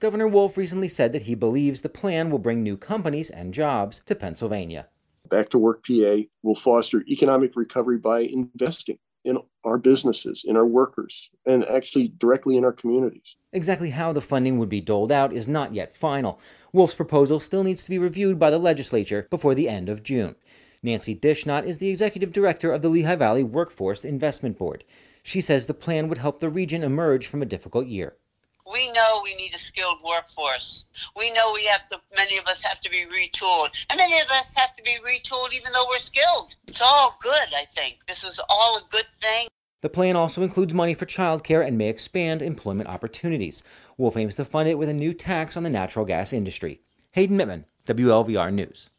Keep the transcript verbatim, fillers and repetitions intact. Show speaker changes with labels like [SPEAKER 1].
[SPEAKER 1] Governor Wolf recently said that he believes the plan will bring new companies and jobs to Pennsylvania.
[SPEAKER 2] Back to Work P A will foster economic recovery by investing in our businesses, in our workers, and actually directly in our communities.
[SPEAKER 1] Exactly how the funding would be doled out is not yet final. Wolf's proposal still needs to be reviewed by the legislature before the end of June. Nancy Dishnot is the executive director of the Lehigh Valley Workforce Investment Board. She says the plan would help the region emerge from a difficult year.
[SPEAKER 3] We know we need a skilled workforce. We know we have to, many of us have to be retooled. And many of us have to be retooled even though we're skilled. It's all good, I think. This is all a good thing.
[SPEAKER 1] The plan also includes money for childcare and may expand employment opportunities. Wolf aims to fund it with a new tax on the natural gas industry. Hayden Mittman, W L V R News.